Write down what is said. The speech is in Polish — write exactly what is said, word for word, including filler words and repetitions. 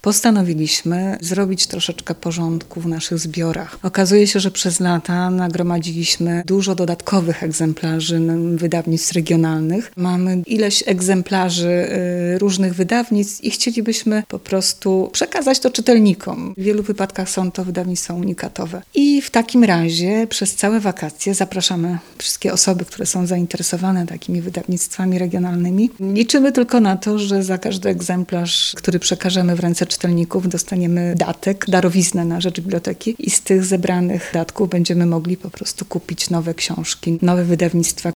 postanowiliśmy zrobić troszeczkę porządku w naszych zbiorach. Okazuje się, że przez lata nagromadziliśmy dużo dodatkowych egzemplarzy wydawnictw regionalnych. Mamy ileś egzemplarzy y, różnych wydawnictw i chcielibyśmy po prostu przekazać to czytelnikom. W wielu wypadkach są to wydawnictwa unikatowe. I w takim razie przez całe wakacje zapraszamy wszystkie osoby, które są zainteresowane takimi wydawnictwami regionalnymi. Liczymy tylko na to, że za każdy egzemplarz, który przekażemy w ręce czytelników, dostaniemy datek, darowiznę na rzecz biblioteki i z tych zebranych datków będziemy mogli po prostu kupić nowe książki, nowe wydawnictwa.